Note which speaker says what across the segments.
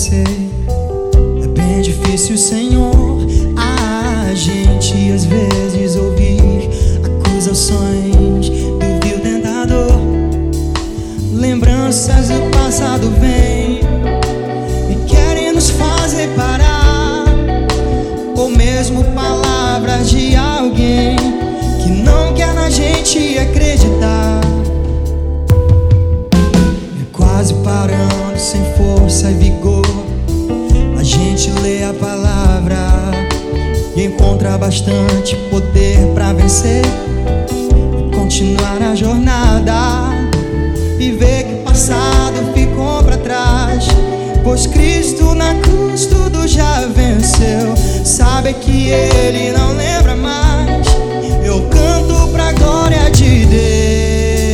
Speaker 1: sei, é bem difícil, Senhor, a gente às vezes ouvir acusações do vil tentador. Lembranças do passado vêm e querem nos fazer parar, ou mesmo palavras de alguém que não quer na gente acreditar. Quase parando, sem força e vigor, a gente lê a palavra e encontra bastante poder pra vencer e continuar a jornada, e ver que o passado ficou pra trás, pois Cristo na cruz tudo já venceu. Sabe que Ele não lembra mais, eu canto pra glória de Deus.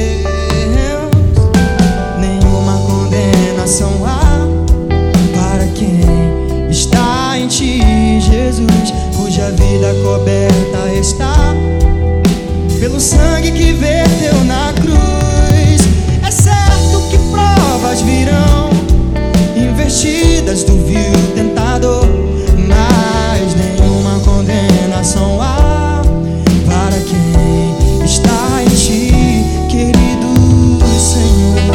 Speaker 1: Há para quem está em ti, Jesus, cuja vida coberta está pelo sangue que verteu na cruz. É certo que provas virão, investidas do vil tentador, mas nenhuma condenação há para quem está em ti, querido Senhor.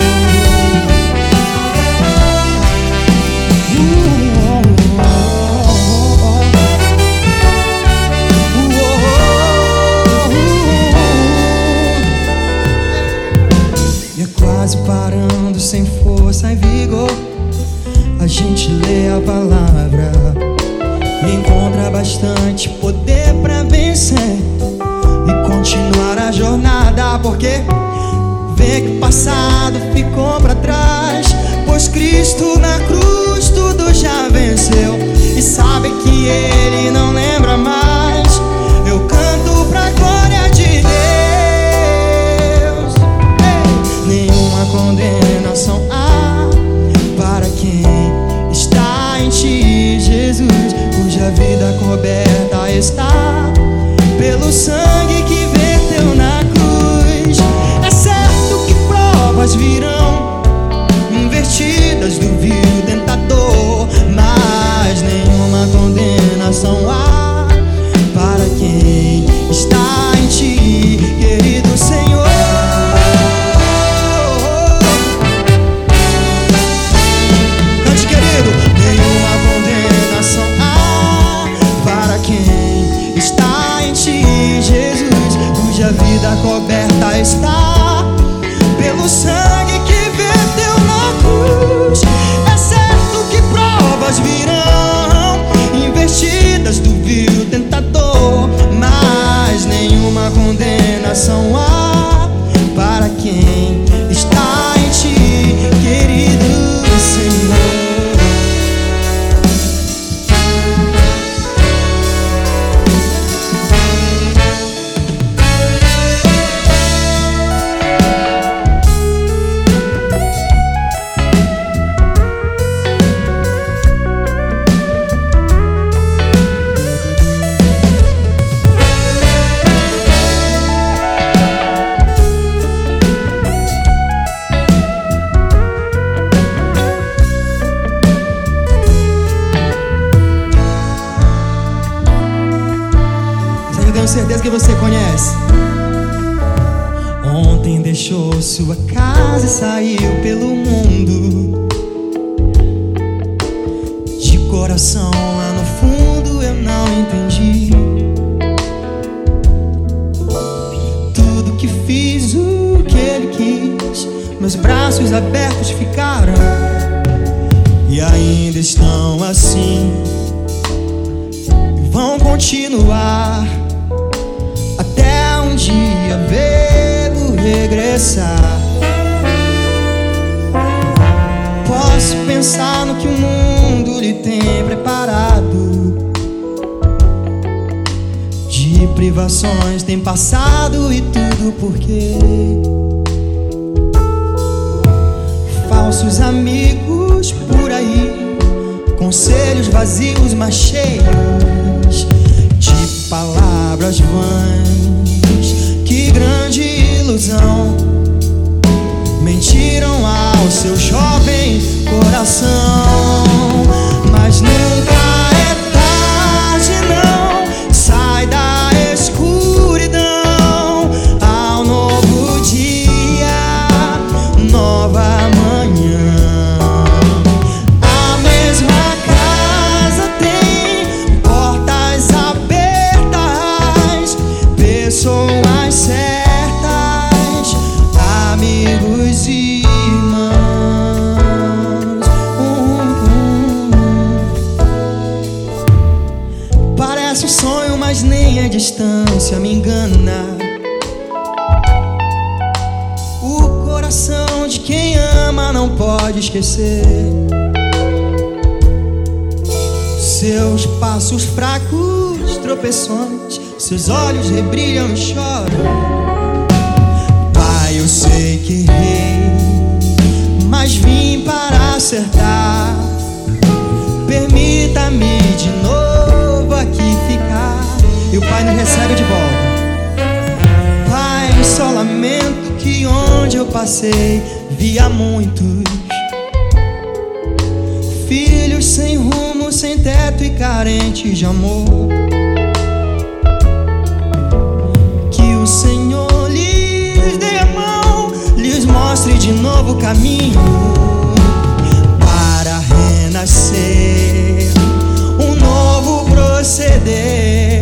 Speaker 1: Parando, sem força e vigor, a gente lê a palavra e encontra bastante poder pra vencer e continuar a jornada, porque vê que o passado ficou pra trás, pois Cristo na cruz tudo já venceu, e sabe que Ele não lembra mais. Eu canto pra glória de Deus. Condenação há para quem está em ti, Jesus, cuja vida coberta está pelo sangue que verteu na cruz. É certo que provas virão, investidas do vil tentador, mas nenhuma condenação há para quem está em ti, querido Senhor. A vida coberta está pelo sangue que verteu na cruz. É certo que provas virão, investidas do vil tentador, mas nenhuma condenação há para quem está em ti, querido Senhor. Tenho certeza que você conhece. Ontem deixou sua casa e saiu pelo mundo. De coração lá no fundo eu não entendi tudo que fiz, o que ele quis. Meus braços abertos ficaram e ainda estão assim, e vão continuar até um dia vê-lo regressar. Posso pensar no que o mundo lhe tem preparado, de privações tem passado, e tudo porque falsos amigos por aí, conselhos vazios mas cheios de palavras vãs. Que grande ilusão, mentiram ao seu jovem coração. Mas nunca é tarde, não. Sai da escuridão ao novo dia, nova manhã. A mesma casa tem portas abertas, pessoas certas, amigos e irmãos. Parece um sonho, mas nem a distância me engana. O coração de quem ama não pode esquecer seus passos fracos, tropeções, seus olhos rebrilham e choram. Pai, eu sei que errei, mas vim para acertar. Permita-me de novo aqui ficar. E o Pai nos recebe de volta. Pai, só lamento que onde eu passei via muitos filhos sem rumo, sem teto e carentes de amor. Que o Senhor lhes dê a mão, lhes mostre de novo o caminho para renascer, um novo proceder.